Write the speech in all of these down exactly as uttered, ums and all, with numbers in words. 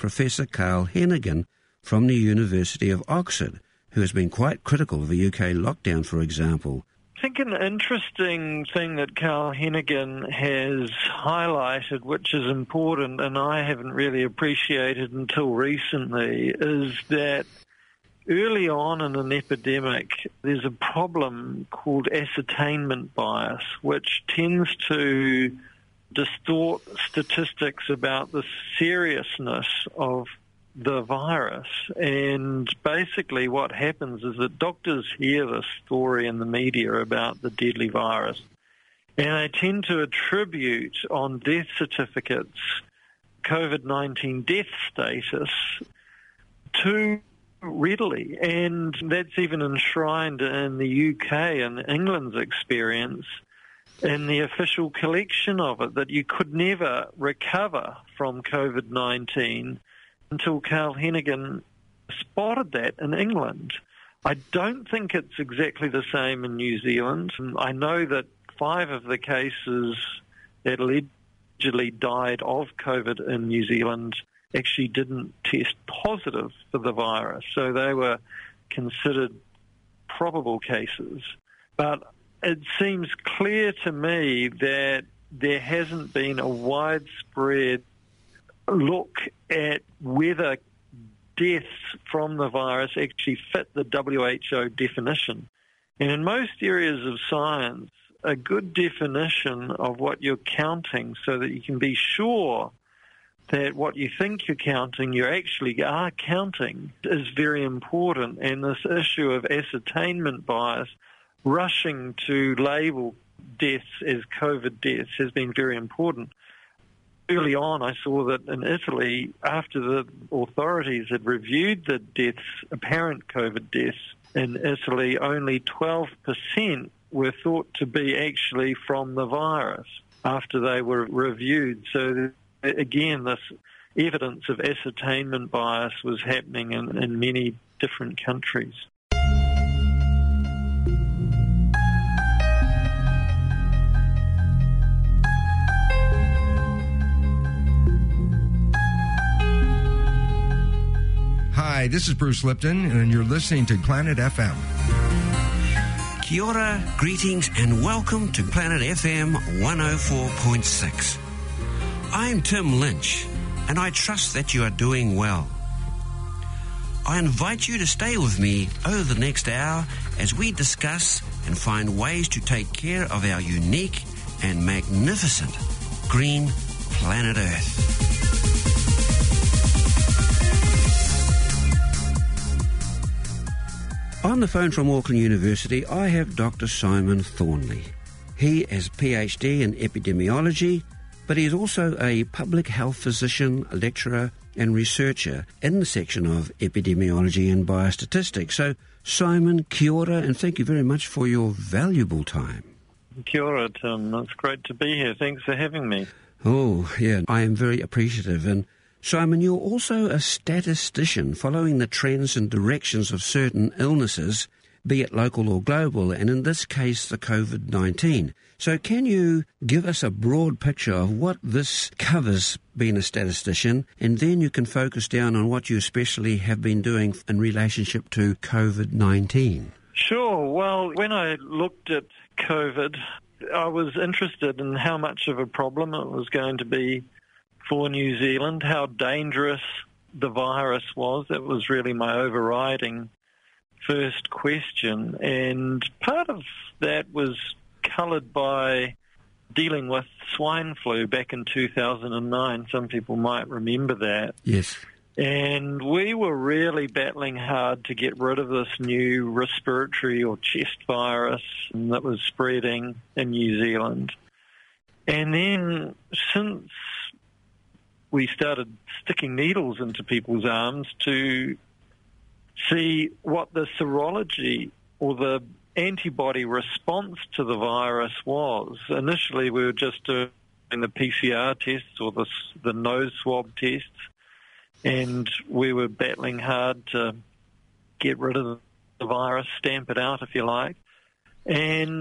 Professor Carl Heneghan from the University of Oxford, who has been quite critical of the U K lockdown, for example. I think an interesting thing that Carl Heneghan has highlighted, which is important and I haven't really appreciated until recently, is that early on in an epidemic, there's a problem called ascertainment bias, which tends to distort statistics about the seriousness of the virus. And basically what happens is that doctors hear this story in the media about the deadly virus, and they tend to attribute on death certificates COVID nineteen death status too readily. And that's even enshrined in the U K and England's experience in the official collection of it, that you could never recover from COVID nineteen until Carl Heneghan spotted that in England. I don't think it's exactly the same in New Zealand. I know that five of the cases that allegedly died of COVID in New Zealand actually didn't test positive for the virus, so they were considered probable cases. But it seems clear to me that there hasn't been a widespread look at whether deaths from the virus actually fit the W H O definition. And in most areas of science, a good definition of what you're counting so that you can be sure that what you think you're counting, you actually are counting, is very important. And this issue of ascertainment bias, rushing to label deaths as COVID deaths, has been very important. Early on, I saw that in Italy, after the authorities had reviewed the deaths, apparent COVID deaths in Italy, only twelve percent were thought to be actually from the virus after they were reviewed. So again, this evidence of ascertainment bias was happening in, in many different countries. Hi, this is Bruce Lipton, and you're listening to Planet F M. Kia ora, greetings, and welcome to Planet F M one oh four point six. I'm Tim Lynch, and I trust that you are doing well. I invite you to stay with me over the next hour as we discuss and find ways to take care of our unique and magnificent green planet Earth. On the phone from Auckland University, I have Doctor Simon Thornley. He is a PhD in epidemiology, but he is also a public health physician, lecturer and researcher in the section of epidemiology and biostatistics. So, Simon, kia ora, and thank you very much for your valuable time. Kia ora, Tim. It's great to be here. Thanks for having me. Oh, yeah, I am very appreciative. And Simon, you're also a statistician following the trends and directions of certain illnesses, be it local or global, and in this case, the COVID nineteen. So can you give us a broad picture of what this covers, being a statistician, and then you can focus down on what you especially have been doing in relationship to COVID nineteen? Sure. Well, when I looked at COVID, I was interested in how much of a problem it was going to be for New Zealand, how dangerous the virus was. That was really my overriding first question. And part of that was coloured by dealing with swine flu back in two thousand nine. Some people might remember that. Yes. And we were really battling hard to get rid of this new respiratory or chest virus that was spreading in New Zealand. And then since we started sticking needles into people's arms to see what the serology or the antibody response to the virus was. Initially, we were just doing the P C R tests or the, the nose swab tests, and we were battling hard to get rid of the virus, stamp it out, if you like. And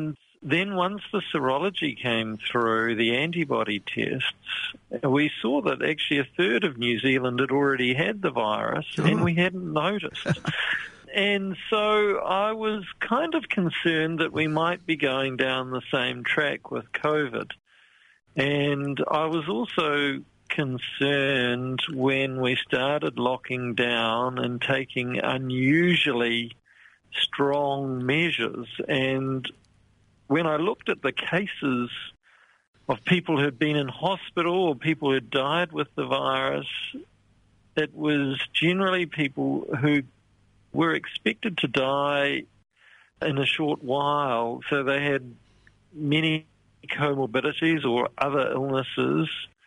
then once the serology came through, the antibody tests, we saw that actually a third of New Zealand had already had the virus, oh. and we hadn't noticed. And so I was kind of concerned that we might be going down the same track with COVID. And I was also concerned when we started locking down and taking unusually strong measures. And when I looked at the cases of people who'd been in hospital or people who died with the virus, it was generally people who were expected to die in a short while. So they had many comorbidities or other illnesses.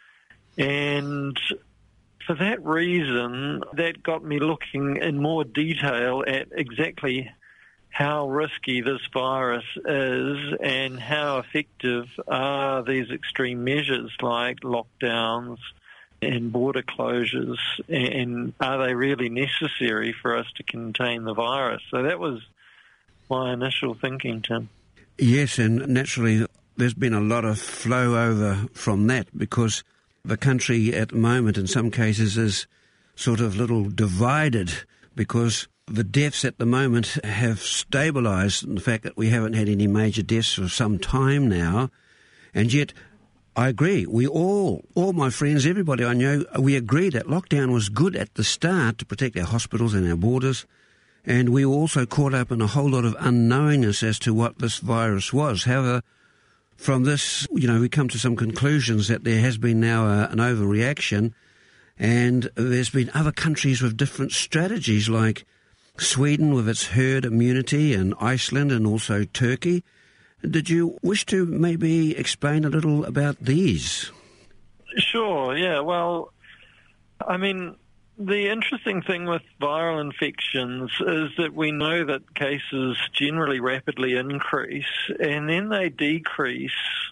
And for that reason, that got me looking in more detail at exactly how risky this virus is and how effective are these extreme measures like lockdowns and border closures, and are they really necessary for us to contain the virus? So that was my initial thinking, Tim. Yes, and naturally there's been a lot of flow over from that, because the country at the moment in some cases is sort of little divided, because the deaths at the moment have stabilised in the fact that we haven't had any major deaths for some time now. And yet, I agree, we all, all my friends, everybody I know, we agree that lockdown was good at the start to protect our hospitals and our borders. And we were also caught up in a whole lot of unknowingness as to what this virus was. However, from this, you know, we come to some conclusions that there has been now a, an overreaction, and there's been other countries with different strategies, like Sweden with its herd immunity, and Iceland, and also Turkey. Did you wish to maybe explain a little about these? Sure, yeah. Well, I mean, the interesting thing with viral infections is that we know that cases generally rapidly increase and then they decrease,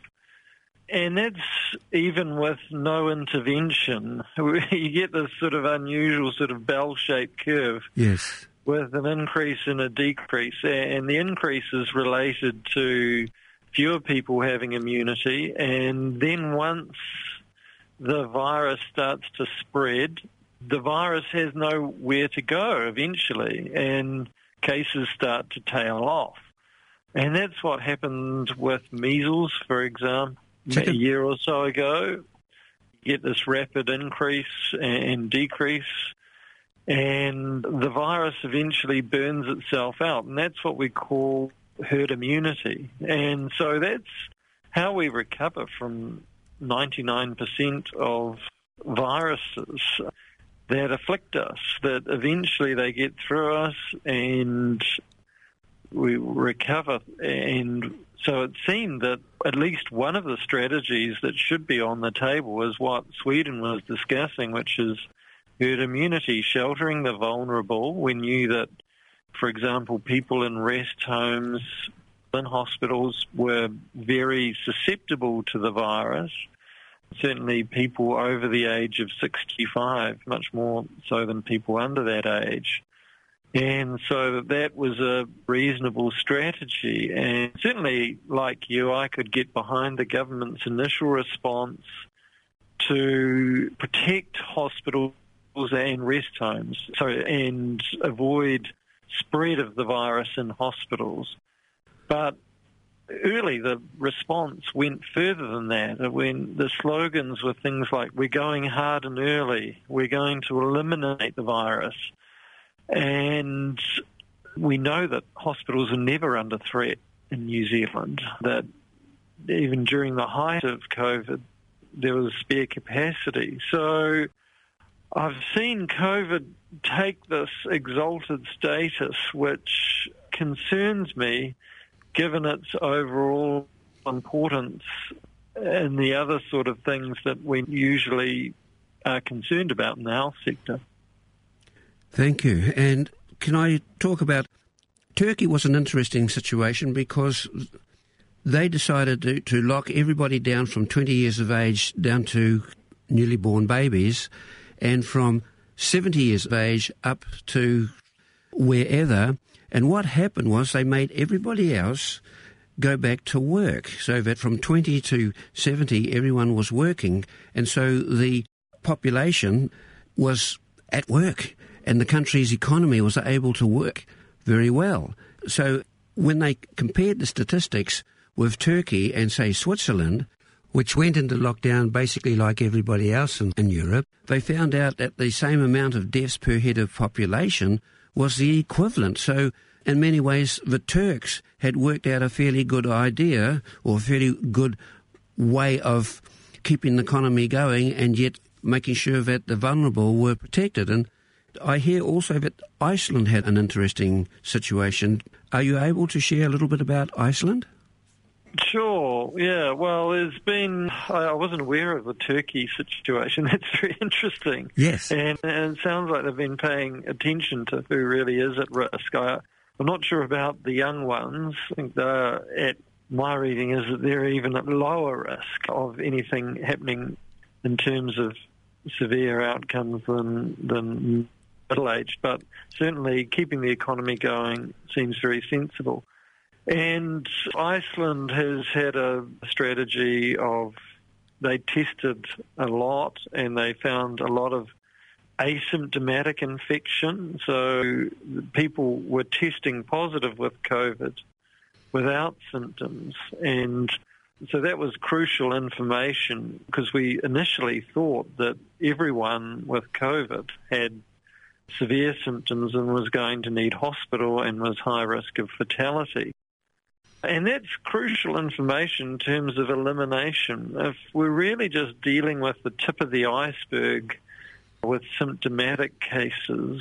and that's even with no intervention. You get this sort of unusual sort of bell-shaped curve. Yes. With an increase and a decrease, and the increase is related to fewer people having immunity, and then once the virus starts to spread, the virus has nowhere to go eventually, and cases start to tail off. And that's what happened with measles, for example, a year or so ago. You get this rapid increase and decrease, and the virus eventually burns itself out, and that's what we call herd immunity. And so that's how we recover from ninety-nine percent of viruses that afflict us, that eventually they get through us and we recover. And so it seemed that at least one of the strategies that should be on the table is what Sweden was discussing, which is herd immunity, sheltering the vulnerable. We knew that, for example, people in rest homes, in hospitals were very susceptible to the virus. Certainly people over the age of sixty-five, much more so than people under that age. And so that was a reasonable strategy. And certainly, like you, I could get behind the government's initial response to protect hospitals and rest homes, so and avoid spread of the virus in hospitals. But early the response went further than that. When the slogans were things like, we're going hard and early, we're going to eliminate the virus. And we know that hospitals are never under threat in New Zealand, that even during the height of COVID, there was spare capacity. So I've seen COVID take this exalted status, which concerns me, given its overall importance and the other sort of things that we usually are concerned about in the health sector. Thank you. And can I talk about Turkey? Was an interesting situation because they decided to, to lock everybody down from twenty years of age down to newly born babies, and from seventy years of age up to wherever. And what happened was they made everybody else go back to work, so that from twenty to seventy everyone was working, and so the population was at work and the country's economy was able to work very well. So when they compared the statistics with Turkey and, say, Switzerland, which went into lockdown basically like everybody else in, in Europe, they found out that the same amount of deaths per head of population was the equivalent. So in many ways, the Turks had worked out a fairly good idea or a fairly good way of keeping the economy going and yet making sure that the vulnerable were protected. And I hear also that Iceland had an interesting situation. Are you able to share a little bit about Iceland? Sure, yeah. Well, there's been, I wasn't aware of the Turkey situation. That's very interesting. Yes. And, and it sounds like they've been paying attention to who really is at risk. I, I'm not sure about the young ones. I think they're at, my reading is that they're even at lower risk of anything happening in terms of severe outcomes than, than middle-aged. But certainly keeping the economy going seems very sensible. And Iceland has had a strategy of, they tested a lot and they found a lot of asymptomatic infection. So people were testing positive with COVID without symptoms. And so that was crucial information because we initially thought that everyone with COVID had severe symptoms and was going to need hospital and was high risk of fatality. And that's crucial information in terms of elimination. If we're really just dealing with the tip of the iceberg with symptomatic cases,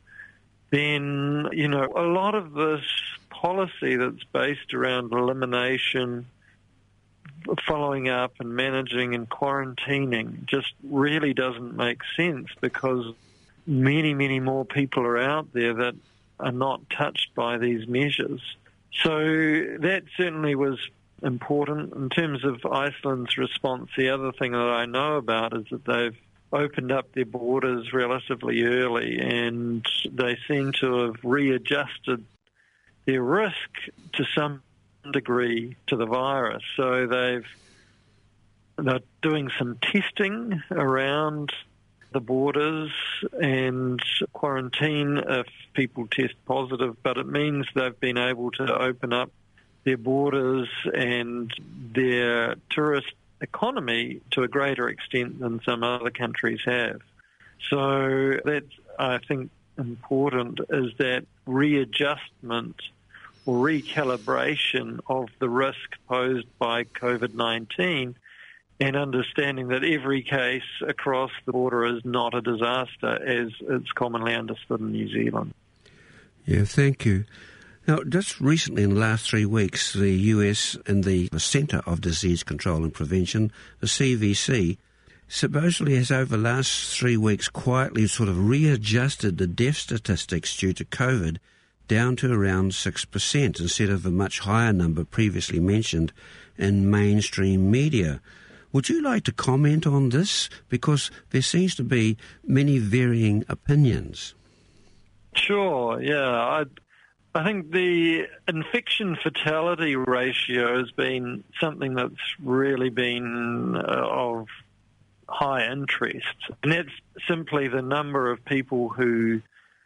then, you know, a lot of this policy that's based around elimination, following up and managing and quarantining just really doesn't make sense because many, many more people are out there that are not touched by these measures. So that certainly was important. In terms of Iceland's response, the other thing that I know about is that they've opened up their borders relatively early and they seem to have readjusted their risk to some degree to the virus. So they've, they're doing some testing around the borders and quarantine if people test positive, but it means they've been able to open up their borders and their tourist economy to a greater extent than some other countries have. So that's, I think, important is that readjustment or recalibration of the risk posed by COVID nineteen and understanding that every case across the border is not a disaster as it's commonly understood in New Zealand. Yeah, thank you. Now, just recently in the last three weeks, the U S and the Centre of Disease Control and Prevention, the C D C, supposedly has over the last three weeks quietly sort of readjusted the death statistics due to COVID down to around six percent instead of a much higher number previously mentioned in mainstream media. Would you like to comment on this? Because there seems to be many varying opinions. Sure, yeah. I, I think the infection fatality ratio has been something that's really been uh, of high interest. And that's simply the number of people who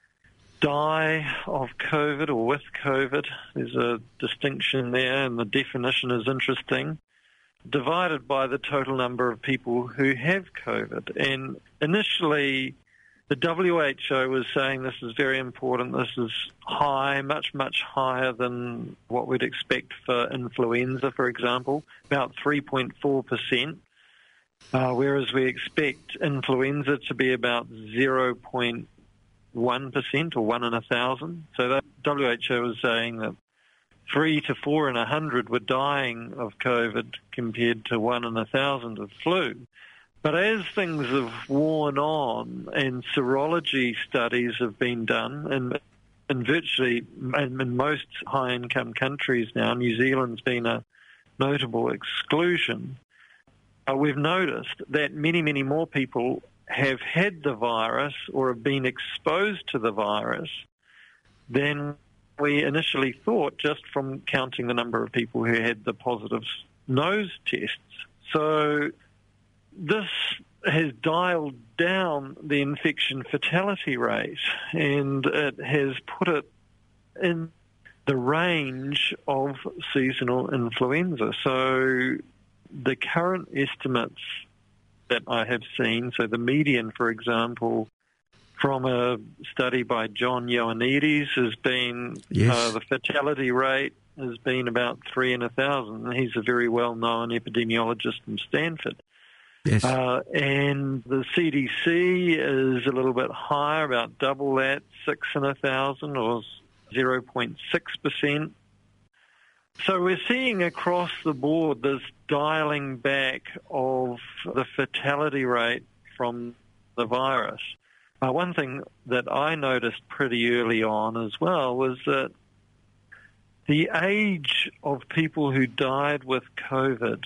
die of COVID or with COVID. There's a distinction there, and the definition is interesting, divided by the total number of people who have COVID. And initially, the W H O was saying this is very important, this is high, much, much higher than what we'd expect for influenza, for example, about three point four percent, uh, whereas we expect influenza to be about zero point one percent or one in a thousand. So the W H O was saying that three to four in a hundred were dying of COVID compared to one in a thousand of flu. But as things have worn on and serology studies have been done, and in virtually in, in most high-income countries now, New Zealand's been a notable exclusion, uh, we've noticed that many, many more people have had the virus or have been exposed to the virus than we initially thought just from counting the number of people who had the positive nose tests. So this has dialed down the infection fatality rate, and it has put it in the range of seasonal influenza. So the current estimates that I have seen, so the median, for example, from a study by John Ioannidis has been, yes. uh, the fatality rate has been about three in a thousand. He's a very well-known epidemiologist from Stanford. Yes. Uh, and the C D C is a little bit higher, about double that, six in a thousand, or zero point six percent. So we're seeing across the board this dialing back of the fatality rate from the virus. Uh, one thing that I noticed pretty early on as well was that the age of people who died with COVID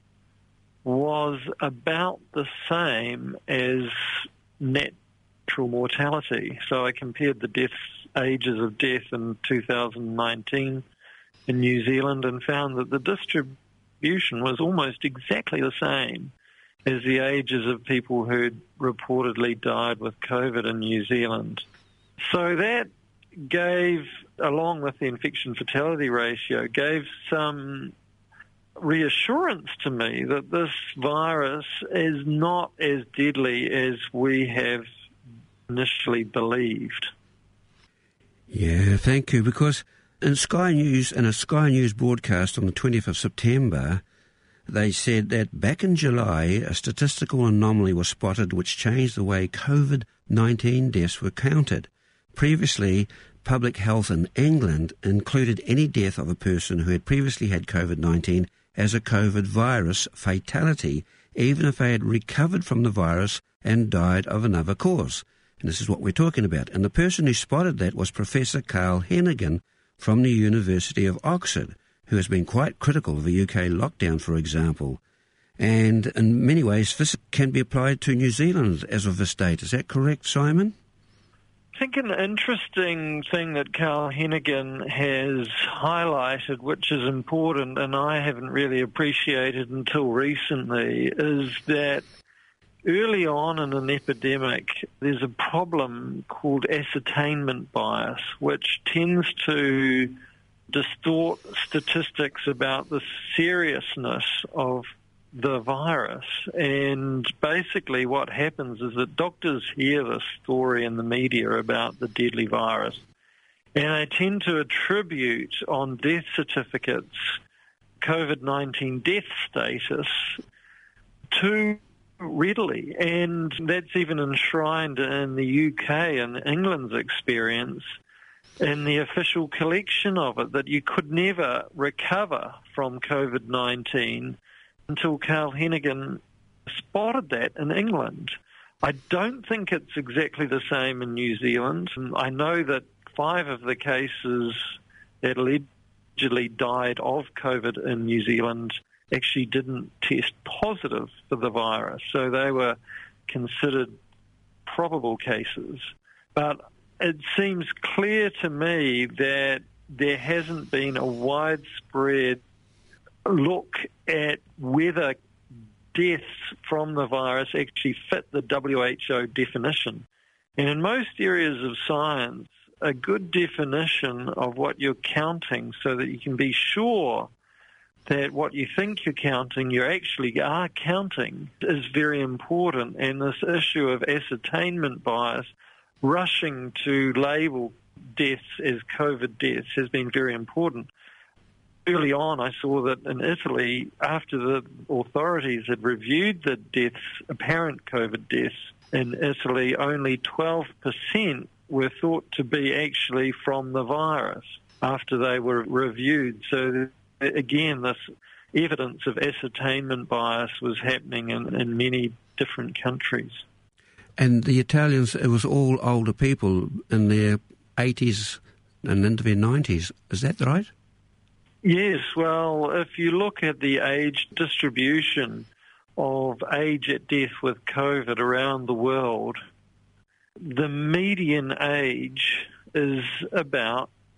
was about the same as natural mortality. So I compared the deaths, ages of death in two thousand nineteen in New Zealand and found that the distribution was almost exactly the same as the ages of people who reportedly died with COVID in New Zealand. So that gave, along with the infection fatality ratio, gave some reassurance to me that this virus is not as deadly as we have initially believed. Yeah, thank you, because in Sky News, in a Sky News broadcast on the twentieth of September, they said that back in July, a statistical anomaly was spotted which changed the way COVID nineteen deaths were counted. Previously, Public Health in England included any death of a person who had previously had COVID nineteen as a COVID virus fatality, even if they had recovered from the virus and died of another cause. And this is what we're talking about. And the person who spotted that was Professor Carl Heneghan from the University of Oxford, who has been quite critical of the U K lockdown, for example. And in many ways, this can be applied to New Zealand as of this date. Is that correct, Simon? I think an interesting thing that Carl Heneghan has highlighted, which is important and I haven't really appreciated until recently, is that early on in an epidemic, there's a problem called ascertainment bias, which tends to distort statistics about the seriousness of the virus. And basically what happens is that doctors hear this story in the media about the deadly virus, and they tend to attribute on death certificates COVID nineteen death status too readily. And that's even enshrined in the U K and England's experience in the official collection of it, that you could never recover from COVID nineteen until Carl Heneghan spotted that in England. I don't think it's exactly the same in New Zealand. I know that five of the cases that allegedly died of COVID in New Zealand actually didn't test positive for the virus, so they were considered probable cases. But it seems clear to me that there hasn't been a widespread look at whether deaths from the virus actually fit the W H O definition. And in most areas of science, a good definition of what you're counting so that you can be sure that what you think you're counting, you actually are counting, is very important. And this issue of ascertainment bias, rushing to label deaths as COVID deaths, has been very important. Early on, I saw that in Italy, after the authorities had reviewed the deaths, apparent COVID deaths in Italy, only twelve percent were thought to be actually from the virus after they were reviewed. So again, this evidence of ascertainment bias was happening in, in many different countries. And the Italians, it was all older people in their eighties and into their nineties. Is that right? Yes, well, if you look at the age distribution of age at death with COVID around the world, the median age is about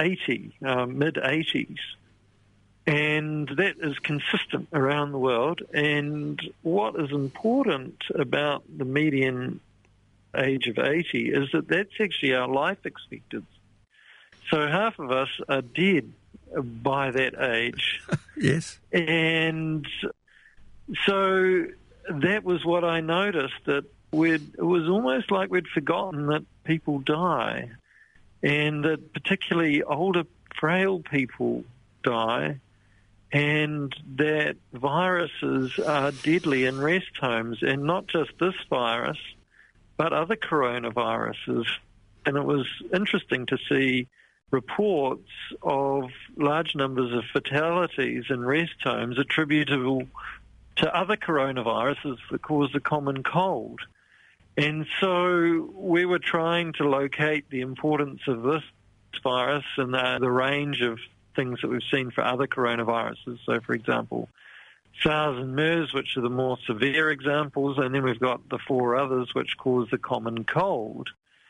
eighty, uh, mid-eighties. And that is consistent around the world. And what is important about the median age of eighty is that that's actually our life expectancy. So half of us are dead by that age. Yes. And so that was what I noticed, that we'd, it was almost like we'd forgotten that people die, and that particularly older, frail people die, and that viruses are deadly in rest homes, and not just this virus, but other coronaviruses. And it was interesting to see reports of large numbers of fatalities in rest homes attributable to other coronaviruses that cause the common cold. And so we were trying to locate the importance of this virus and the, the range of things that we've seen for other coronaviruses. So, for example, SARS and MERS, which are the more severe examples, and then we've got the four others which cause the common cold.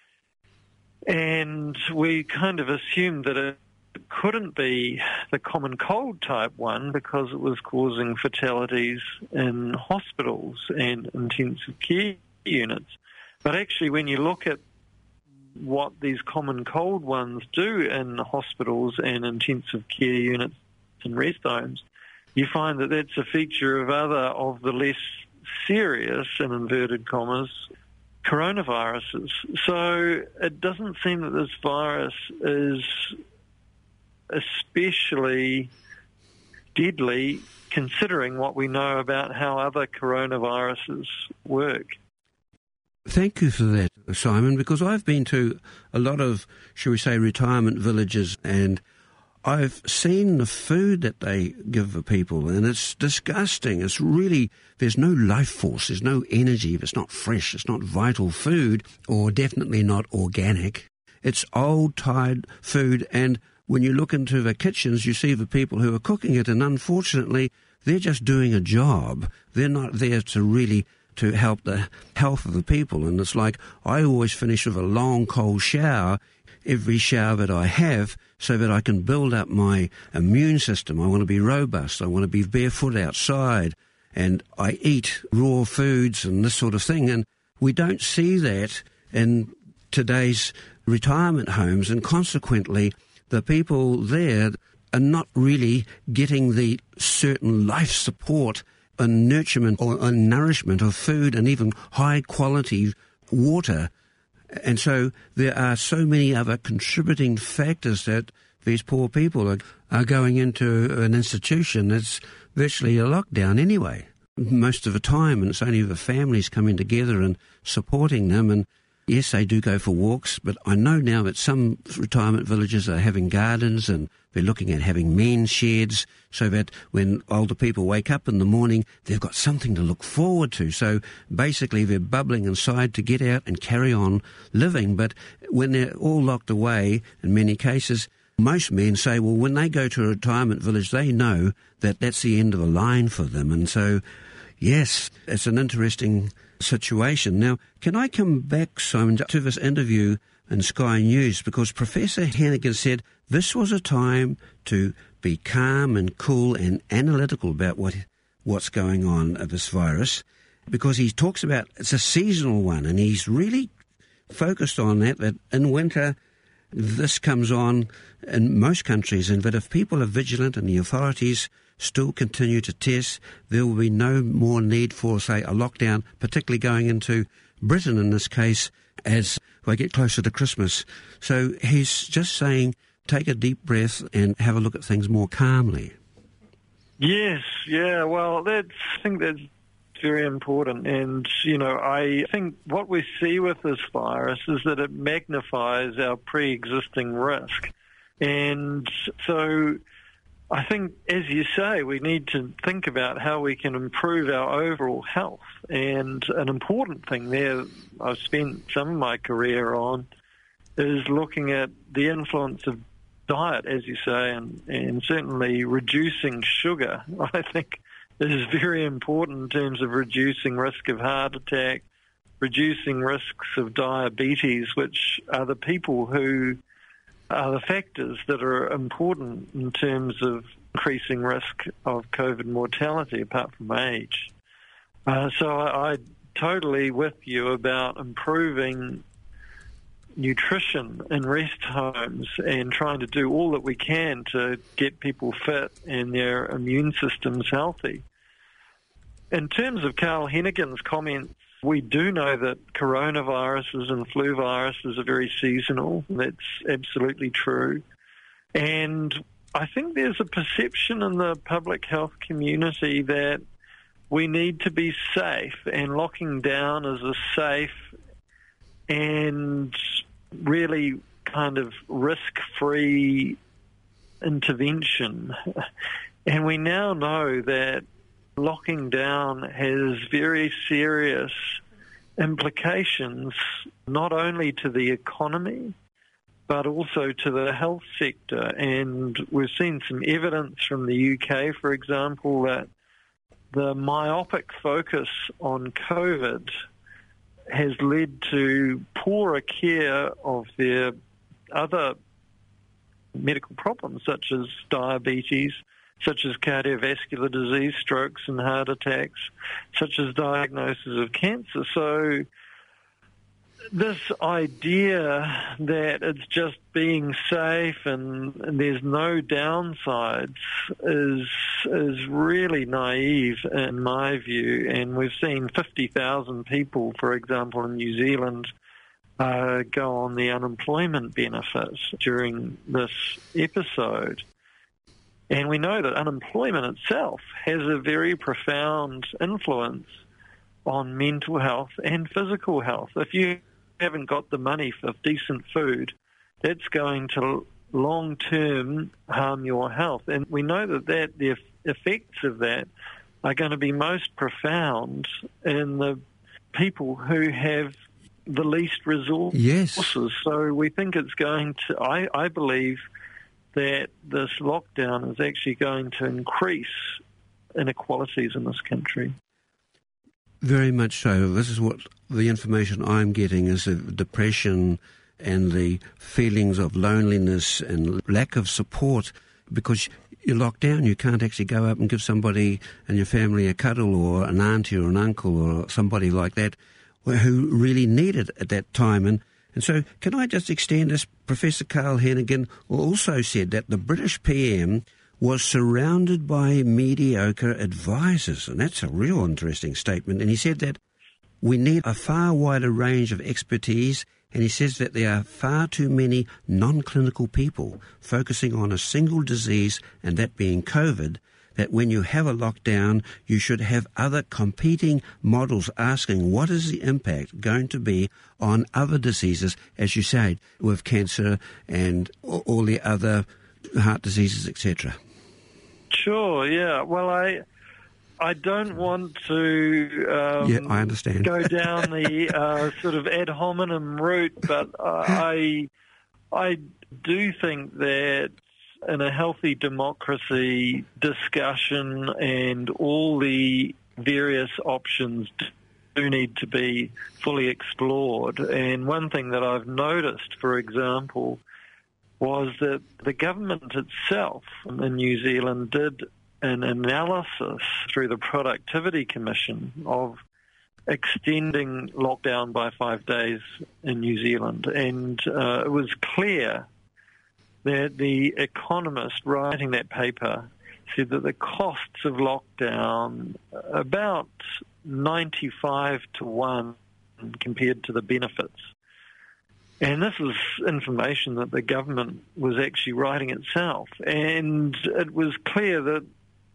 And we kind of assumed that it couldn't be the common cold type one because it was causing fatalities in hospitals and intensive care units. But actually, when you look at what these common cold ones do in hospitals and intensive care units and rest homes, you find that that's a feature of other of the less serious, in inverted commas, coronaviruses. So it doesn't seem that this virus is especially deadly considering what we know about how other coronaviruses work. Thank you for that, Simon, because I've been to a lot of, shall we say, retirement villages, and I've seen the food that they give the people, and it's disgusting. It's really, there's no life force, there's no energy. If it's not fresh, it's not vital food, or definitely not organic. It's old, tired food, and when you look into the kitchens, you see the people who are cooking it, and unfortunately, they're just doing a job. They're not there to really to help the health of the people. And it's like, I always finish with a long, cold shower, every shower that I have, so that I can build up my immune system. I want to be robust. I want to be barefoot outside. And I eat raw foods and this sort of thing. And we don't see that in today's retirement homes. And consequently, the people there are not really getting the certain life support and nurturement or and nourishment of food and even high-quality water. And so there are so many other contributing factors that these poor people are, are going into an institution that's virtually a lockdown anyway, most of the time, and it's only the families coming together and supporting them. And yes, they do go for walks, but I know now that some retirement villages are having gardens, and they're looking at having men's sheds so that when older people wake up in the morning, they've got something to look forward to. So basically they're bubbling inside to get out and carry on living. But when they're all locked away, in many cases, most men say, well, when they go to a retirement village, they know that that's the end of the line for them. And so, yes, it's an interesting situation. Now, can I come back, Simon, to this interview in Sky News? Because Professor Hennigan said this was a time to be calm and cool and analytical about what what's going on with this virus, because he talks about it's a seasonal one, and he's really focused on that, that in winter this comes on in most countries, and that if people are vigilant and the authorities still continue to test, there will be no more need for, say, a lockdown, particularly going into Britain in this case, as they get closer to Christmas. So he's just saying, take a deep breath and have a look at things more calmly. Yes, yeah, well, that's, I think that's very important. And, you know, I think what we see with this virus is that it magnifies our pre-existing risk. And so I think, as you say, we need to think about how we can improve our overall health. And an important thing there I've spent some of my career on is looking at the influence of diet, as you say, and, and certainly reducing sugar, I think, is very important in terms of reducing risk of heart attack, reducing risks of diabetes, which are the people who are the factors that are important in terms of increasing risk of COVID mortality, apart from age. Uh, so I, I totally with you about improving nutrition in rest homes and trying to do all that we can to get people fit and their immune systems healthy. In terms of Carl Hennigan's comments, we do know that coronaviruses and flu viruses are very seasonal. That's absolutely true. And I think there's a perception in the public health community that we need to be safe, and locking down is a safe and really kind of risk-free intervention. And we now know that locking down has very serious implications, not only to the economy, but also to the health sector. And we've seen some evidence from the U K, for example, that the myopic focus on COVID has led to poorer care of their other medical problems, such as diabetes, such as cardiovascular disease, strokes and heart attacks, such as diagnosis of cancer. So this idea that it's just being safe and, and there's no downsides is is really naive in my view. And we've seen fifty thousand people, for example, in New Zealand uh, go on the unemployment benefit during this episode. And we know that unemployment itself has a very profound influence on mental health and physical health. If you haven't got the money for decent food, that's going to long-term harm your health. And we know that, that the effects of that are going to be most profound in the people who have the least resources. Yes. So we think it's going to, I, I believe that this lockdown is actually going to increase inequalities in this country. Very much so. This is what the information I'm getting is the depression and the feelings of loneliness and lack of support, because you're locked down. You can't actually go up and give somebody in your family a cuddle, or an auntie or an uncle or somebody like that who really need it at that time. And, and so can I just extend this? Professor Carl Hennigan also said that the British P M was surrounded by mediocre advisors, and that's a real interesting statement. And he said that we need a far wider range of expertise, and he says that there are far too many non-clinical people focusing on a single disease, and that being COVID, that when you have a lockdown, you should have other competing models asking what is the impact going to be on other diseases, as you said, with cancer and all the other heart diseases, et cetera. Sure, yeah. Well, I I don't want to um, yeah, I understand. go down the uh, sort of ad hominem route, but uh, I I do think that in a healthy democracy, discussion and all the various options do need to be fully explored. And one thing that I've noticed, for example, was that the government itself in New Zealand did an analysis through the Productivity Commission of extending lockdown by five days in New Zealand. And uh, it was clear that the economist writing that paper said that the costs of lockdown about ninety-five to one compared to the benefits. And this is information that the government was actually writing itself. And it was clear that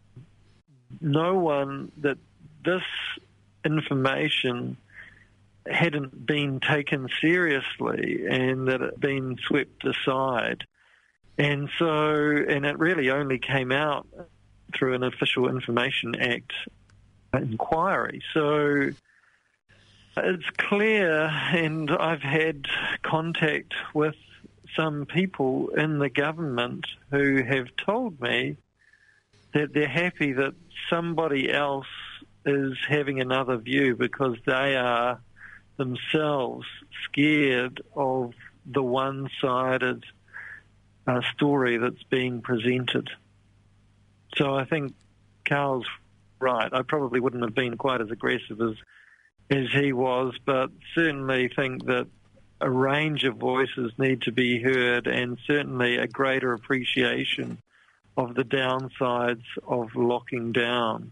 no one, that this information hadn't been taken seriously and that it had been swept aside. And so, and it really only came out through an Official Information Act inquiry. So it's clear, and I've had contact with some people in the government who have told me that they're happy that somebody else is having another view because they are themselves scared of the one-sided uh, story that's being presented. So I think Carl's right. I probably wouldn't have been quite as aggressive as as he was, but certainly think that a range of voices need to be heard, and certainly a greater appreciation of the downsides of locking down.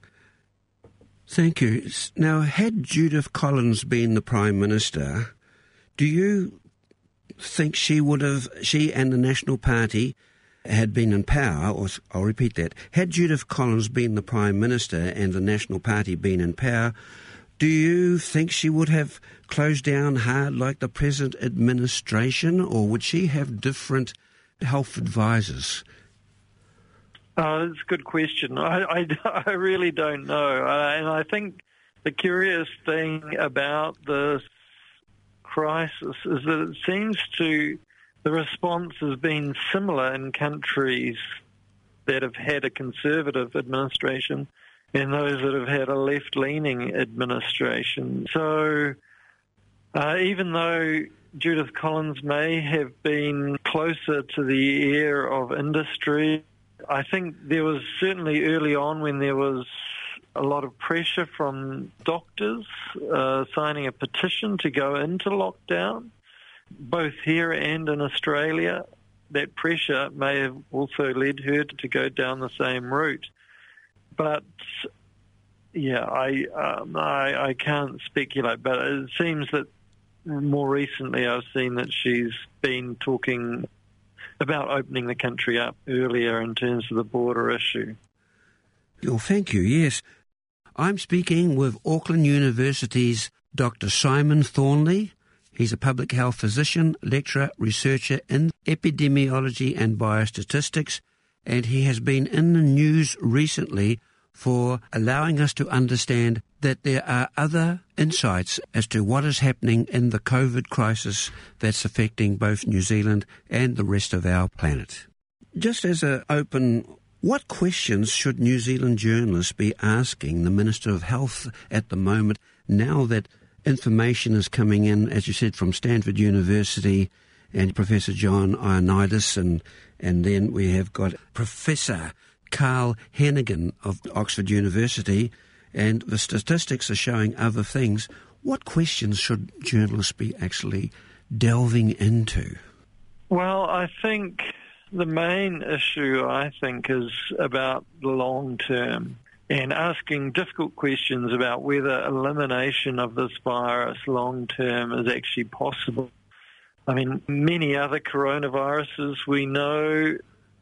Thank you. Now, had Judith Collins been the Prime Minister, do you think she would have, she and the National Party had been in power, or I'll repeat that, had Judith Collins been the Prime Minister and the National Party been in power, do you think she would have closed down hard like the present administration, or would she have different health advisors? Oh, that's a good question. I, I, I really don't know. Uh, and I think the curious thing about this crisis is that it seems to, the response has been similar in countries that have had a conservative administration and those that have had a left-leaning administration. So uh, even though Judith Collins may have been closer to the ear of industry, I think there was certainly early on when there was a lot of pressure from doctors uh, signing a petition to go into lockdown, both here and in Australia. That pressure may have also led her to go down the same route. But, yeah, I, um, I, I can't speculate, but it seems that more recently I've seen that she's been talking about opening the country up earlier in terms of the border issue. Well, thank you, yes. I'm speaking with Auckland University's Doctor Simon Thornley. He's a public health physician, lecturer, researcher in epidemiology and biostatistics, and he has been in the news recently for allowing us to understand that there are other insights as to what is happening in the COVID crisis that's affecting both New Zealand and the rest of our planet. Just as an open, what questions should New Zealand journalists be asking the Minister of Health at the moment, now that information is coming in, as you said, from Stanford University and Professor John Ioannidis, and, and then we have got Professor Carl Heneghan of Oxford University, and the statistics are showing other things. What questions should journalists be actually delving into? Well, I think the main issue, I think, is about the long term and asking difficult questions about whether elimination of this virus long term is actually possible. I mean, many other coronaviruses we know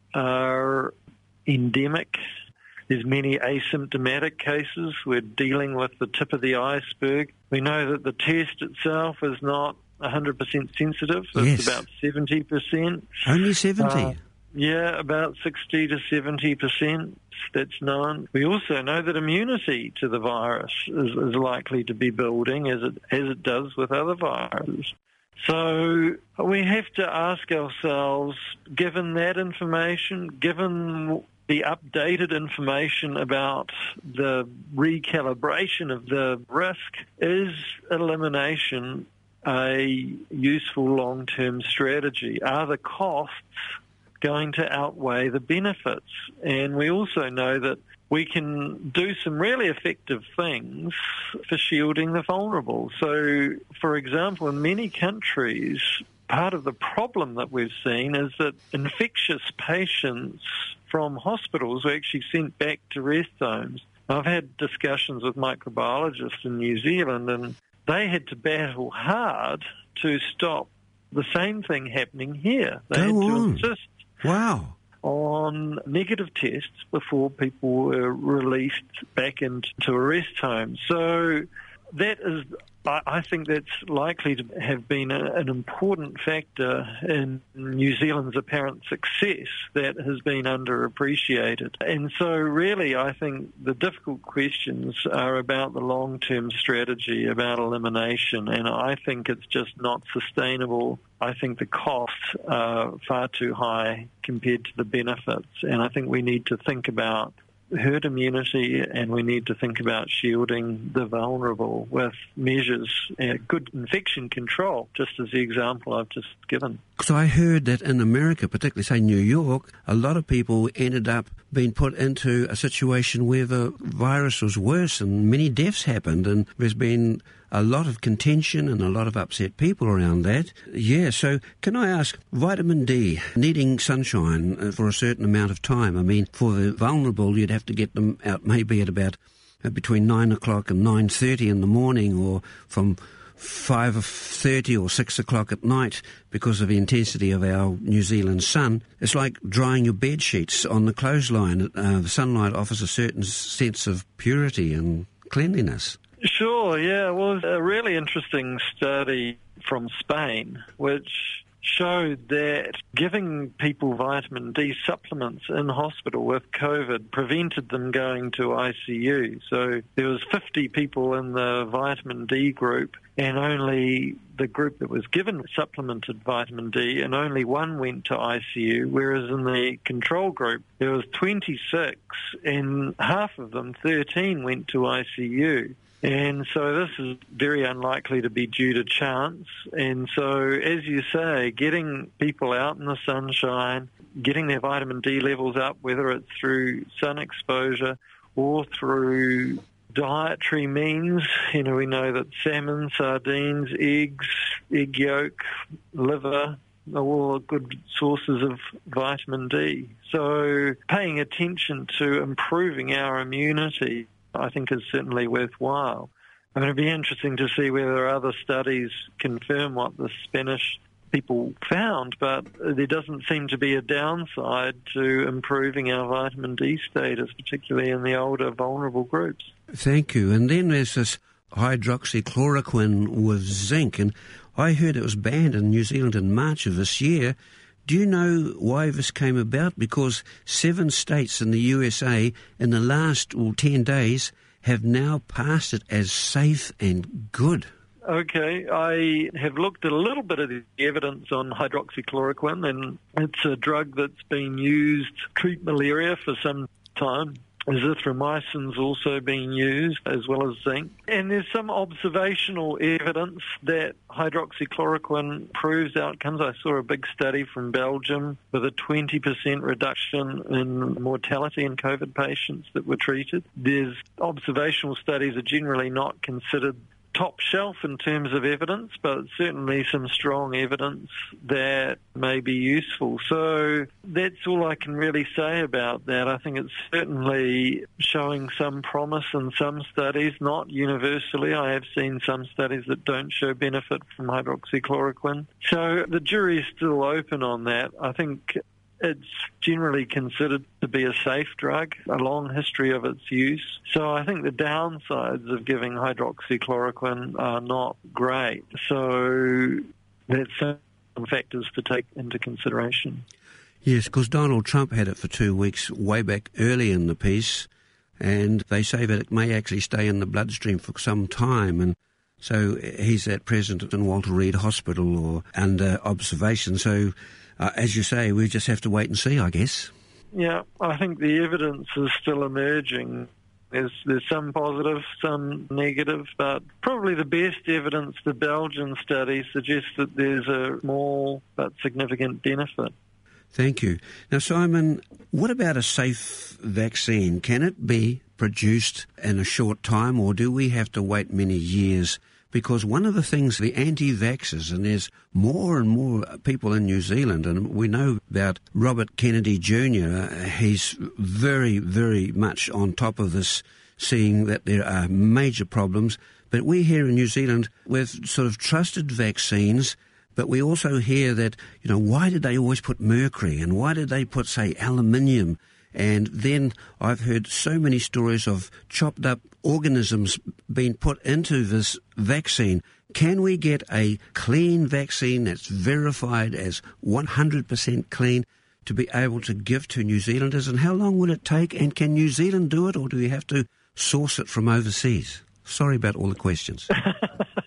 are endemic. There's many asymptomatic cases. We're dealing with the tip of the iceberg. We know that the test itself is not one hundred percent sensitive. It's yes. about seventy percent. Only seventy? Uh, yeah, about sixty to seventy percent. That's known. We also know that immunity to the virus is, is likely to be building as it, as it does with other viruses. So we have to ask ourselves, given that information, given the updated information about the recalibration of the risk, is elimination a useful long-term strategy? Are the costs going to outweigh the benefits? And we also know that we can do some really effective things for shielding the vulnerable. So, for example, in many countries, part of the problem that we've seen is that infectious patients from hospitals are actually sent back to rest homes. I've had discussions with microbiologists in New Zealand, and they had to battle hard to stop the same thing happening here. They Go had to on. insist Wow. on negative tests before people were released back into a rest home. So that is, I think that's likely to have been a, an important factor in New Zealand's apparent success that has been underappreciated. And so really, I think the difficult questions are about the long-term strategy, about elimination, and I think it's just not sustainable. I think the costs are far too high compared to the benefits, and I think we need to think about herd immunity, and we need to think about shielding the vulnerable with measures, uh, good infection control, just as the example I've just given. So I heard that in America, particularly, say, New York, a lot of people ended up being put into a situation where the virus was worse and many deaths happened, and there's been a lot of contention and a lot of upset people around that. Yeah, so can I ask, vitamin D, needing sunshine for a certain amount of time, I mean, for the vulnerable, you'd have to get them out maybe at about uh, between nine o'clock and nine thirty in the morning, or from five thirty or six o'clock at night because of the intensity of our New Zealand sun. It's like drying your bed sheets on the clothesline. Uh, the sunlight offers a certain sense of purity and cleanliness. Sure, yeah. Well, a really interesting study from Spain, which showed that giving people vitamin D supplements in hospital with COVID prevented them going to I C U. So there was fifty people in the vitamin D group, and only the group that was given supplemented vitamin D, and only one went to I C U, whereas in the control group there was twenty-six, and half of them, thirteen, went to I C U. And so this is very unlikely to be due to chance. And so, as you say, getting people out in the sunshine, getting their vitamin D levels up, whether it's through sun exposure or through dietary means. You know, we know that salmon, sardines, eggs, egg yolk, liver are all good sources of vitamin D. So paying attention to improving our immunity, I think, is certainly worthwhile. I mean, it'd be interesting to see whether other studies confirm what the Spanish people found, but there doesn't seem to be a downside to improving our vitamin D status, particularly in the older, vulnerable groups. Thank you. And then there's this hydroxychloroquine with zinc, and I heard it was banned in New Zealand in March of this year. Do you know why this came about? Because seven states in the U S A in the last well, ten days have now passed it as safe and good. Okay, I have looked at a little bit of the evidence on hydroxychloroquine, and it's a drug that's been used to treat malaria for some time. Azithromycin's also being used, as well as zinc. And there's some observational evidence that hydroxychloroquine improves outcomes. I saw a big study from Belgium with a twenty percent reduction in mortality in COVID patients that were treated. There's observational studies are generally not considered top shelf in terms of evidence, but certainly some strong evidence that may be useful. So that's all I can really say about that. I think it's certainly showing some promise in some studies, not universally. I have seen some studies that don't show benefit from hydroxychloroquine. So the jury is still open on that. I think it's generally considered to be a safe drug, a long history of its use. So I think the downsides of giving hydroxychloroquine are not great. So that's some factors to take into consideration. Yes, because Donald Trump had it for two weeks way back early in the piece, and they say that it may actually stay in the bloodstream for some time. And so he's at present in Walter Reed Hospital or under observation. So Uh, as you say, we just have to wait and see, I guess. Yeah, I think the evidence is still emerging. There's, there's some positive, some negative, but probably the best evidence, the Belgian study, suggests that there's a small but significant benefit. Thank you. Now, Simon, what about a safe vaccine? Can it be produced in a short time, or do we have to wait many years? Because one of the things, the anti-vaxxers, and there's more and more people in New Zealand, and we know about Robert Kennedy Junior Uh, he's very, very much on top of this, seeing that there are major problems. But we here in New Zealand, we've sort of trusted vaccines, but we also hear that, you know, why did they always put mercury, and why did they put, say, aluminium? And then I've heard so many stories of chopped up organisms being put into this vaccine. Can we get a clean vaccine that's verified as one hundred percent clean to be able to give to New Zealanders? And how long will it take? And can New Zealand do it, or do we have to source it from overseas? Sorry about all the questions.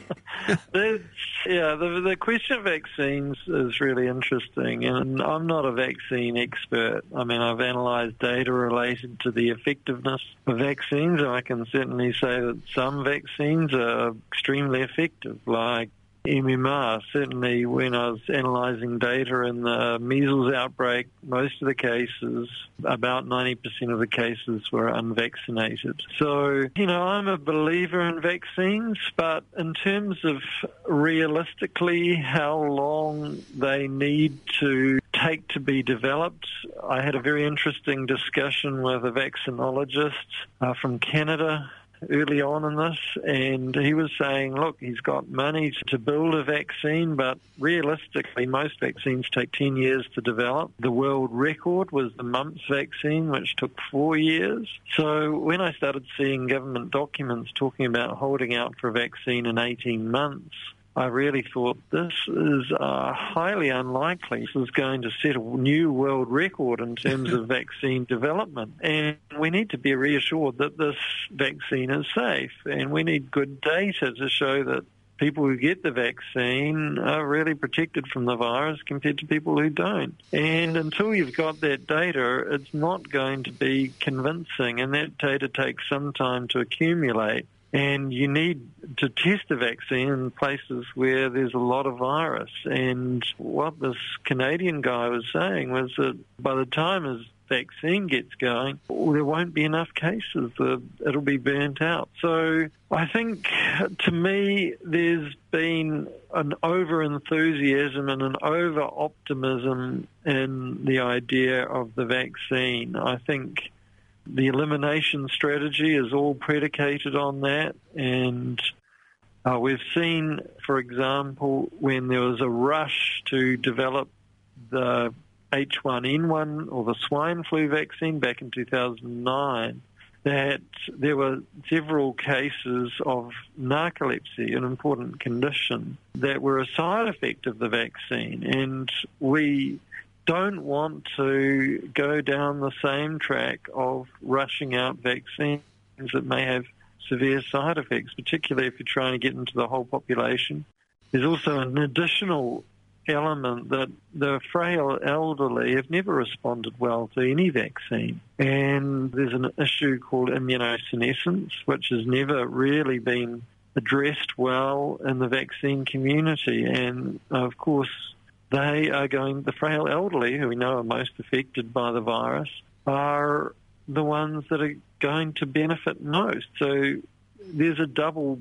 That's, yeah, the, the question of vaccines is really interesting, and I'm not a vaccine expert. I mean, I've analysed data related to the effectiveness of vaccines, and I can certainly say that some vaccines are extremely effective, like M M R. Certainly when I was analysing data in the measles outbreak, most of the cases, about ninety percent of the cases were unvaccinated. So, you know, I'm a believer in vaccines, but in terms of realistically how long they need to take to be developed, I had a very interesting discussion with a vaccinologist uh, from Canada early on in this, and he was saying, look, he's got money to build a vaccine, but realistically most vaccines take ten years to develop. The world record was the mumps vaccine, which took four years. So when I started seeing government documents talking about holding out for a vaccine in eighteen months, I really thought this is uh, highly unlikely. This is going to set a new world record in terms of vaccine development. And we need to be reassured that this vaccine is safe. And we need good data to show that people who get the vaccine are really protected from the virus compared to people who don't. And until you've got that data, it's not going to be convincing. And that data takes some time to accumulate. And you need to test the vaccine in places where there's a lot of virus. And what this Canadian guy was saying was that by the time his vaccine gets going, there won't be enough cases. It'll be burnt out. So I think, to me, there's been an over-enthusiasm and an over-optimism in the idea of the vaccine. I think the elimination strategy is all predicated on that, and uh, we've seen, for example, when there was a rush to develop the H one N one or the swine flu vaccine back in two thousand nine, that there were several cases of narcolepsy, an important condition, that were a side effect of the vaccine, and we don't want to go down the same track of rushing out vaccines that may have severe side effects, particularly if you're trying to get into the whole population. There's also an additional element that the frail elderly have never responded well to any vaccine. And there's an issue called immunosenescence, which has never really been addressed well in the vaccine community. And, of course, they are going, the frail elderly, who we know are most affected by the virus, are the ones that are going to benefit most. So there's a double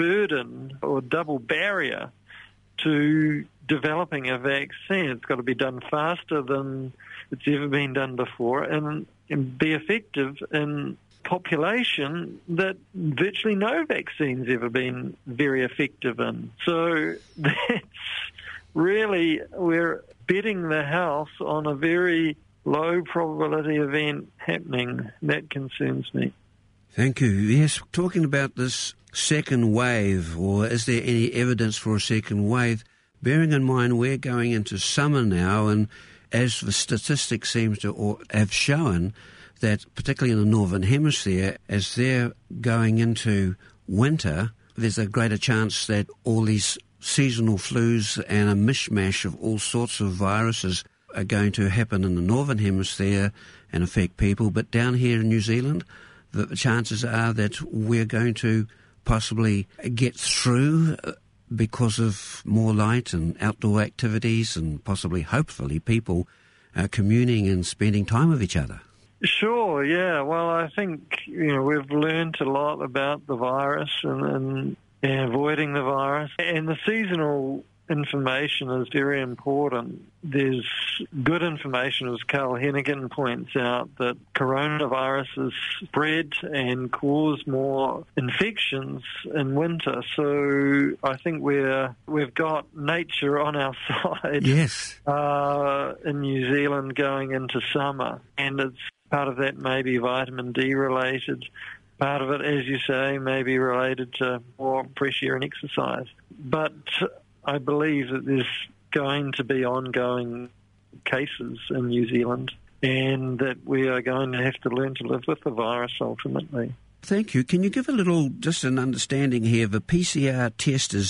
burden or double barrier to developing a vaccine. It's got to be done faster than it's ever been done before and, and be effective in population that virtually no vaccine's ever been very effective in. So that's really, we're betting the house on a very low probability event happening. That concerns me. Thank you. Yes, talking about this second wave, or is there any evidence for a second wave, bearing in mind we're going into summer now, and as the statistics seem to have shown, that particularly in the Northern Hemisphere, as they're going into winter, there's a greater chance that all these seasonal flus and a mishmash of all sorts of viruses are going to happen in the Northern Hemisphere and affect people. But down here in New Zealand, the chances are that we're going to possibly get through because of more light and outdoor activities and possibly, hopefully, people uh, communing and spending time with each other. Sure, yeah. Well, I think, you know, we've learned a lot about the virus and, and and avoiding the virus. And the seasonal information is very important. There's good information, as Carl Hennigan points out, that coronaviruses spread and cause more infections in winter. So I think we're, we've got nature on our side. Yes. Uh, in New Zealand going into summer. And it's part of that may be vitamin D related. Part of it, as you say, may be related to more fresh air and exercise. But I believe that there's going to be ongoing cases in New Zealand and that we are going to have to learn to live with the virus ultimately. Thank you. Can you give a little, just an understanding here, the P C R test is,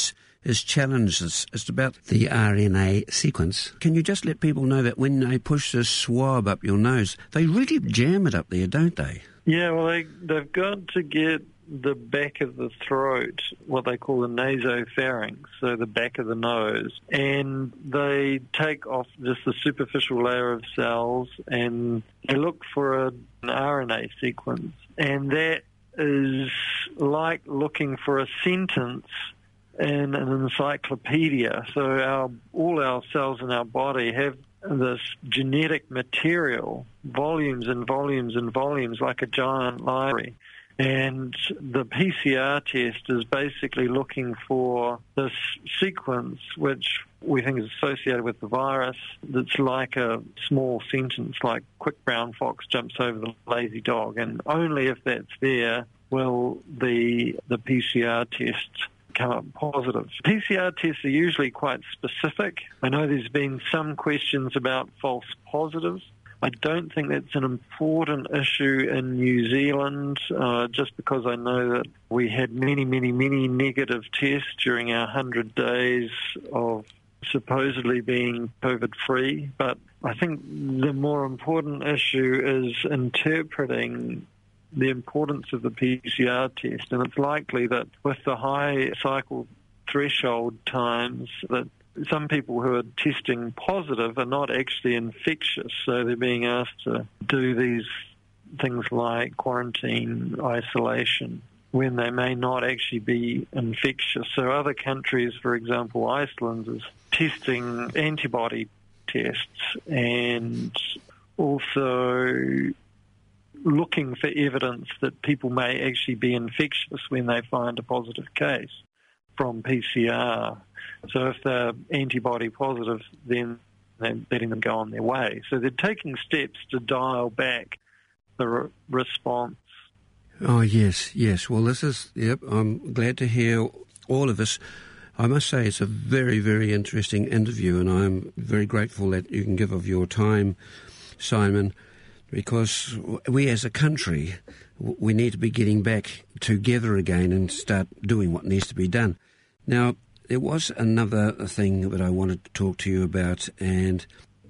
is challenged. It's, it's about the R N A sequence. Can you just let people know that when they push this swab up your nose, they really jam it up there, don't they? Yeah, well, they, they've got to get the back of the throat, what they call the nasopharynx, so the back of the nose, and they take off just the superficial layer of cells and they look for a, an R N A sequence, and that is like looking for a sentence in an encyclopedia. So our, all our cells in our body have this genetic material, volumes and volumes and volumes, like a giant library. And the P C R test is basically looking for this sequence, which we think is associated with the virus, that's like a small sentence, like quick brown fox jumps over the lazy dog. And only if that's there will the the P C R test come up positive. P C R tests are usually quite specific. I know there's been some questions about false positives. I don't think that's an important issue in New Zealand, uh, just because I know that we had many, many, many negative tests during our one hundred days of supposedly being COVID-free. But I think the more important issue is interpreting the importance of the P C R test, and it's likely that with the high cycle threshold times that some people who are testing positive are not actually infectious, so they're being asked to do these things like quarantine, isolation, when they may not actually be infectious. So other countries, for example, Iceland, is testing antibody tests and also looking for evidence that people may actually be infectious when they find a positive case from P C R. So if they're antibody positive, then they're letting them go on their way. So they're taking steps to dial back the re- response. Oh, yes, yes. Well, this is, yep, I'm glad to hear all of this. I must say it's a very, very interesting interview, and I'm very grateful that you can give of your time, Simon, because we as a country, we need to be getting back together again and start doing what needs to be done. Now, there was another thing that I wanted to talk to you about, and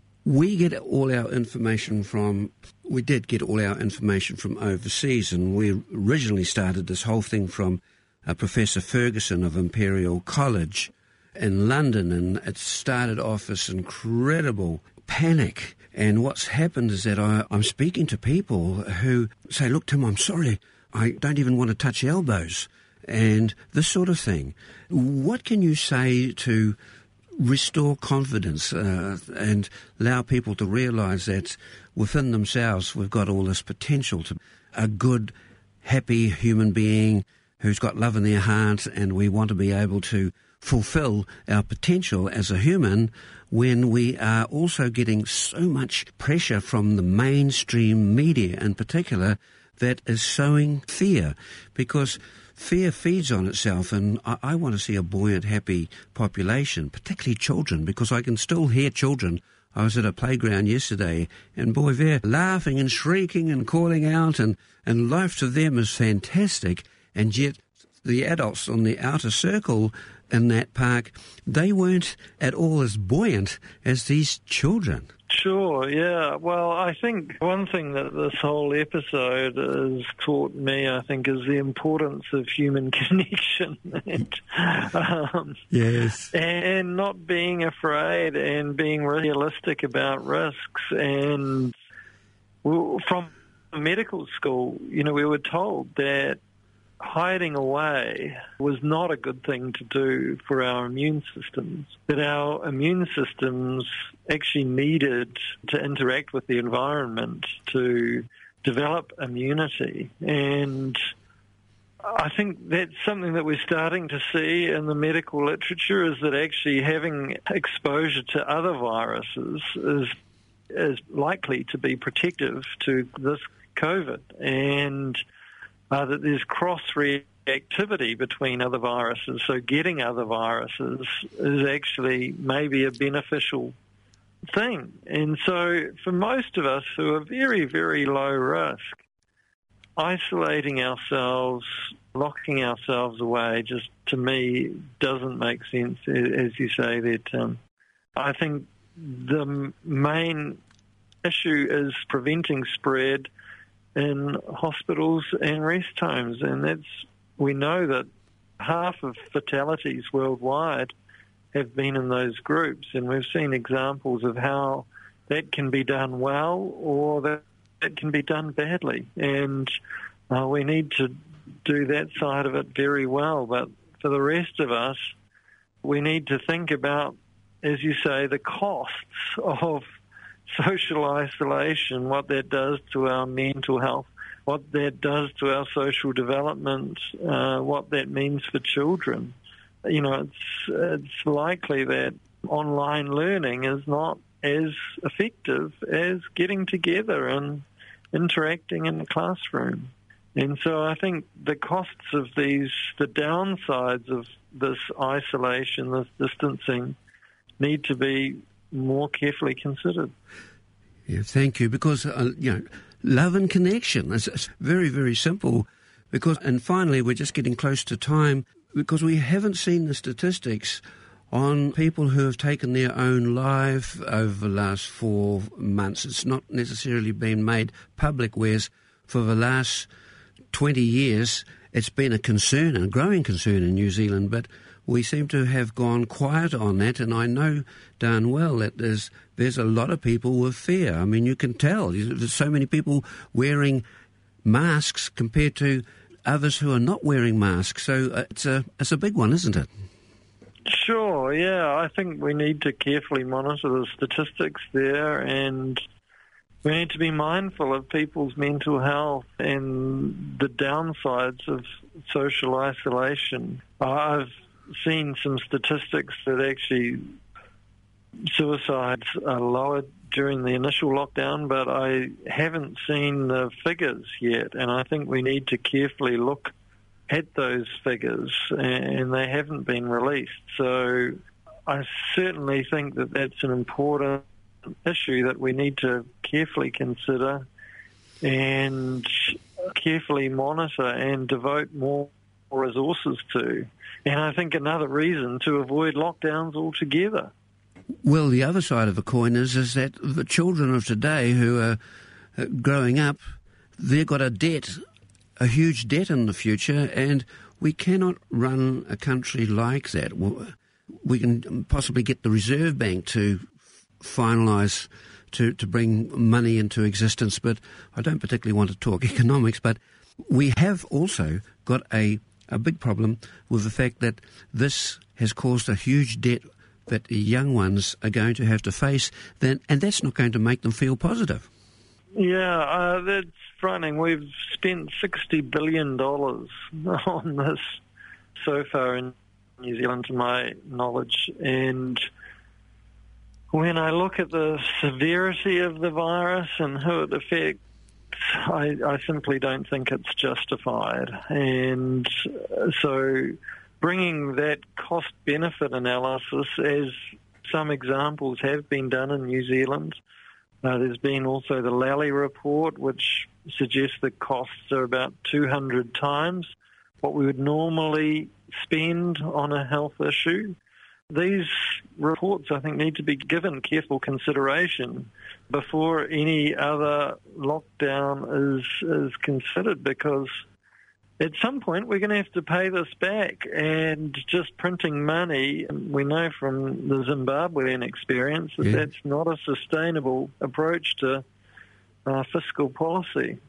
we get all our information from, we did get all our information from overseas, and we originally started this whole thing from uh, Professor Ferguson of Imperial College in London, and it started off this incredible panic. And what's happened is that I, I'm speaking to people who say, look, Tim, I'm sorry, I don't even want to touch elbows, and this sort of thing. What can you say to restore confidence uh, and allow people to realise that within themselves we've got all this potential to a good, happy human being who's got love in their heart, and we want to be able to fulfil our potential as a human when we are also getting so much pressure from the mainstream media in particular that is sowing fear, because fear feeds on itself, and I, I want to see a buoyant, happy population, particularly children, because I can still hear children. I was at a playground yesterday, and boy, they're laughing and shrieking and calling out, and, and life to them is fantastic, and yet the adults on the outer circle in that park, they weren't at all as buoyant as these children. Sure, yeah. Well, I think one thing that this whole episode has taught me, I think, is the importance of human connection. and, um, yes. And not being afraid and being realistic about risks. And from medical school, you know, we were told that hiding away was not a good thing to do for our immune systems, that our immune systems actually needed to interact with the environment to develop immunity. And I think that's something that we're starting to see in the medical literature, is that actually having exposure to other viruses is is likely to be protective to this COVID, and Uh, that there's cross-reactivity between other viruses, so getting other viruses is actually maybe a beneficial thing. And so for most of us who are very, very low risk, isolating ourselves, locking ourselves away just, to me, doesn't make sense, as you say there, Tim. I think the main issue is preventing spread in hospitals and rest homes, and that's, we know that half of fatalities worldwide have been in those groups, and we've seen examples of how that can be done well or that it can be done badly, and uh, we need to do that side of it very well. But for the rest of us, we need to think about, as you say, the costs of social isolation, what that does to our mental health, what that does to our social development, uh, what that means for children. You know, it's it's likely that online learning is not as effective as getting together and interacting in the classroom. And so I think the costs of these, the downsides of this isolation, this distancing, need to be more carefully considered. Yeah, thank you. Because, uh, you know, love and connection, it's, it's very, very simple. Because, and finally, we're just getting close to time, because we haven't seen the statistics on people who have taken their own life over the last four months. It's not necessarily been made public, whereas for the last twenty years it's been a concern, a growing concern in New Zealand, but we seem to have gone quiet on that, and I know darn well that there's there's a lot of people with fear. I mean, you can tell. There's so many people wearing masks compared to others who are not wearing masks. So it's a it's a big one, isn't it? Sure, yeah. I think we need to carefully monitor the statistics there, and we need to be mindful of people's mental health and the downsides of social isolation. I've seen some statistics that actually suicides are lowered during the initial lockdown, but I haven't seen the figures yet, and I think we need to carefully look at those figures, and they haven't been released. So I certainly think that that's an important issue that we need to carefully consider and carefully monitor and devote more resources to. And I think another reason to avoid lockdowns altogether. Well, the other side of the coin is, is that the children of today who are growing up, they've got a debt, a huge debt in the future, and we cannot run a country like that. We can possibly get the Reserve Bank to finalise, to, to bring money into existence, but I don't particularly want to talk economics, but we have also got a, a big problem with the fact that this has caused a huge debt that the young ones are going to have to face, then, and that's not going to make them feel positive. Yeah, uh, that's frightening. We've spent sixty billion dollars on this so far in New Zealand, to my knowledge, and when I look at the severity of the virus and who it affects, I, I simply don't think it's justified. And so bringing that cost-benefit analysis, as some examples have been done in New Zealand, uh, there's been also the Lally report, which suggests that costs are about two hundred times what we would normally spend on a health issue. These reports, I think, need to be given careful consideration before any other lockdown is is considered, because at some point we're going to have to pay this back, and just printing money, we know from the Zimbabwean experience that yeah. that's not a sustainable approach to uh, fiscal policy.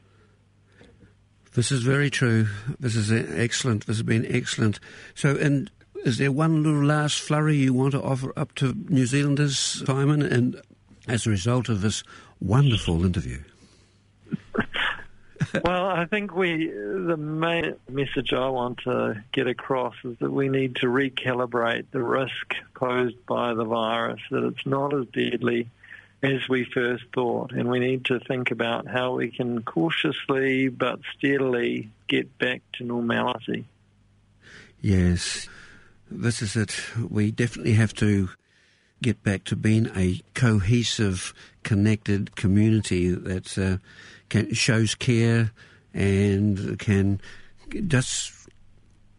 This is very true. This is excellent. This has been excellent. So, and is there one little last flurry you want to offer up to New Zealanders, Simon, and as a result of this wonderful interview? Well, I think we, the main message I want to get across is that we need to recalibrate the risk posed by the virus, that it's not as deadly as we first thought, and we need to think about how we can cautiously but steadily get back to normality. Yes, this is it. We definitely have to get back to being a cohesive, connected community that uh, can, shows care and can just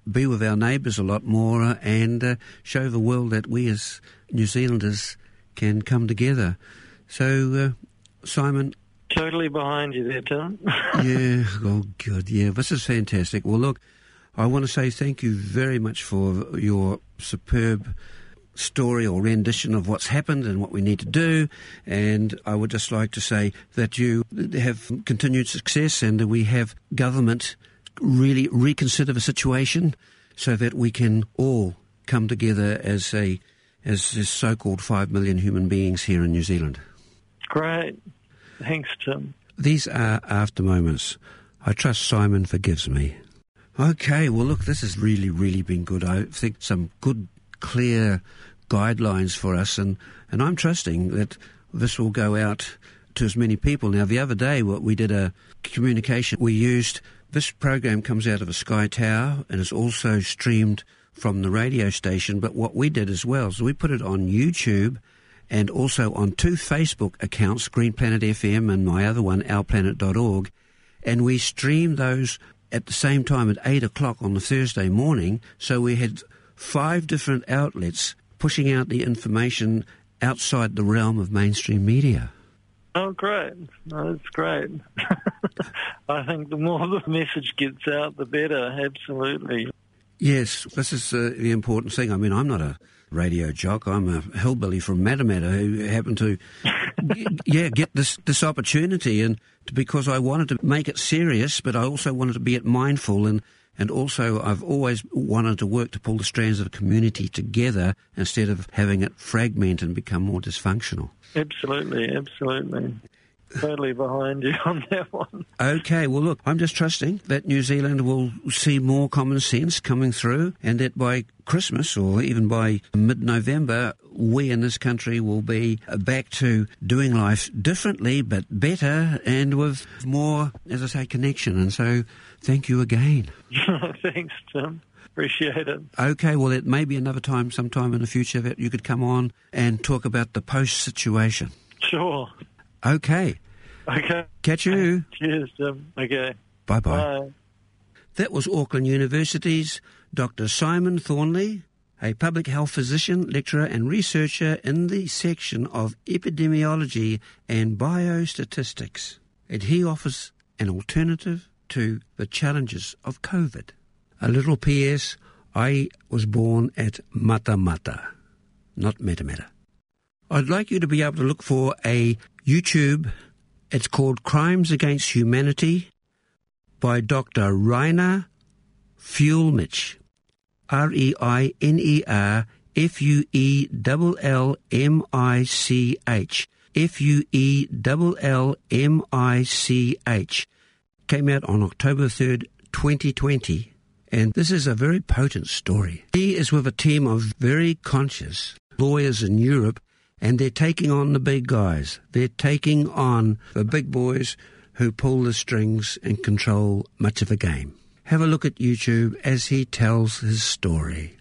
be with our neighbours a lot more and uh, show the world that we as New Zealanders can come together. So, uh, Simon... Totally behind you there, Tim. Yeah, oh good, yeah, this is fantastic. Well, look, I want to say thank you very much for your superb story or rendition of what's happened and what we need to do, and I would just like to say that you have continued success and that we have government really reconsider the situation so that we can all come together as a as this so-called five million human beings here in New Zealand. Great. Thanks, Tim. These are after moments. I trust Simon forgives me. Okay, well, look, this has really, really been good. I think some good, clear guidelines for us, and, and I'm trusting that this will go out to as many people. Now, the other day, what we did a communication. We used, this program comes out of a Sky Tower and is also streamed from the radio station, but what we did as well, so we put it on YouTube and also on two Facebook accounts, Green Planet F M and my other one, our planet dot org, and we streamed those at the same time at eight o'clock on the Thursday morning, so we had five different outlets pushing out the information outside the realm of mainstream media. Oh, great. No, that's great. I think the more the message gets out, the better, absolutely. Yes, this is uh, the important thing. I mean, I'm not a radio jock. I'm a hillbilly from Matamata who happened to, yeah, get this, this opportunity, and to, because I wanted to make it serious, but I also wanted to be it mindful, and, and also I've always wanted to work to pull the strands of a community together instead of having it fragment and become more dysfunctional. Absolutely, absolutely. Totally behind you on that one. Okay, well, look, I'm just trusting that New Zealand will see more common sense coming through, and that by Christmas or even by mid-November, we in this country will be back to doing life differently but better and with more, as I say, connection. And so thank you again. Thanks, Tim. Appreciate it. Okay, well, it may be another time, sometime in the future, that you could come on and talk about the post-situation. Sure. Okay. Okay. Catch you. Cheers, Tim. Okay. Bye-bye. Bye. That was Auckland University's Doctor Simon Thornley, a public health physician, lecturer and researcher in the section of epidemiology and biostatistics. And he offers an alternative to the challenges of COVID. A little P S, I was born at Matamata, not Matamata. I'd like you to be able to look for a YouTube. It's called Crimes Against Humanity by Doctor Rainer Fuellmich, R E I N E R F U E L L M I C H, F U E L L M I C H. Came out on October third, twenty twenty, and this is a very potent story. He is with a team of very conscious lawyers in Europe, and they're taking on the big guys. They're taking on the big boys who pull the strings and control much of the game. Have a look at YouTube as he tells his story.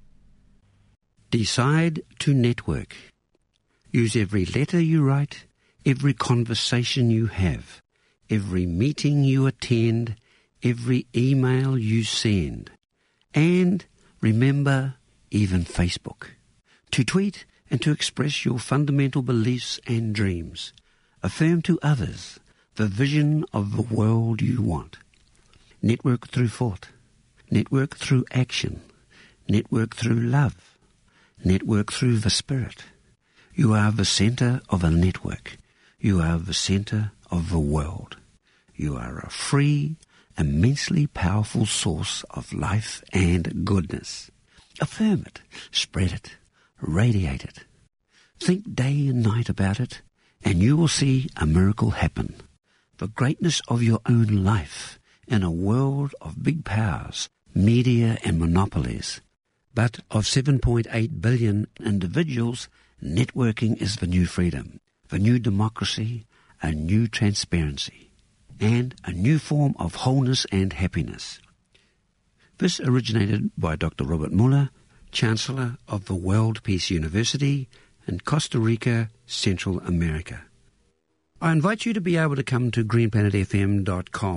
Decide to network. Use every letter you write, every conversation you have, every meeting you attend, every email you send. And remember, even Facebook. To tweet and to express your fundamental beliefs and dreams. Affirm to others the vision of the world you want. Network through thought. Network through action. Network through love. Network through the spirit. You are the center of a network. You are the center of the world. You are a free, immensely powerful source of life and goodness. Affirm it. Spread it. Radiate it. Think day and night about it, and you will see a miracle happen. The greatness of your own life in a world of big powers, media and monopolies. But of seven point eight billion individuals, networking is the new freedom, the new democracy, a new transparency, and a new form of wholeness and happiness. This originated by Doctor Robert Muller, Chancellor of the World Peace University in Costa Rica, Central America. I invite you to be able to come to green planet f m dot com,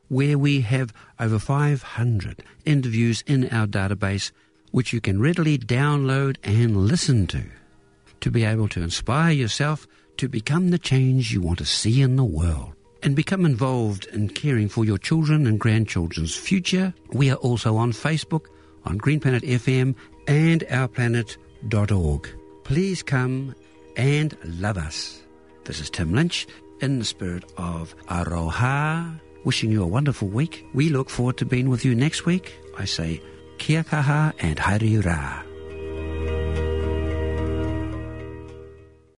where we have over five hundred interviews in our database which you can readily download and listen to, to be able to inspire yourself to become the change you want to see in the world and become involved in caring for your children and grandchildren's future. We are also on Facebook, on Green Planet F M and our planet dot org. Please come and love us. This is Tim Lynch in the spirit of Aroha, wishing you a wonderful week. We look forward to being with you next week. I say kia kaha and haere ra.